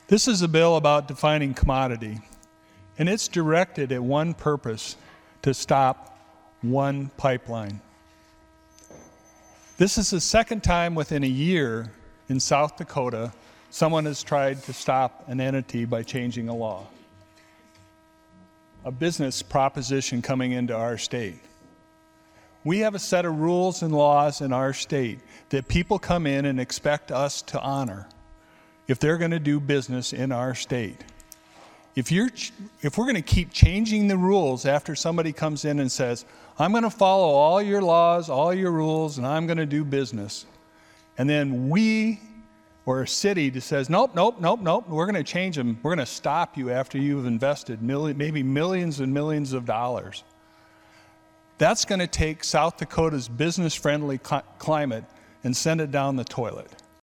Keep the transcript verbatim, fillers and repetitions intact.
This is a bill about defining commodity, and it's directed at one purpose: to stop one pipeline. This is the second time within a year in South Dakota someone has tried to stop an entity by changing a law, a business proposition coming into our state. We have a set of rules and laws in our state that people come in and expect us to honor if they're going to do business in our state. If you're, if we're going to keep changing the rules after somebody comes in and says, I'm going to follow all your laws, all your rules, and I'm going to do business, and then we, or a city that says, nope, nope, nope, nope, we're going to change them, we're going to stop you after you've invested million, maybe millions and millions of dollars. That's going to take South Dakota's business-friendly cl- climate and send it down the toilet.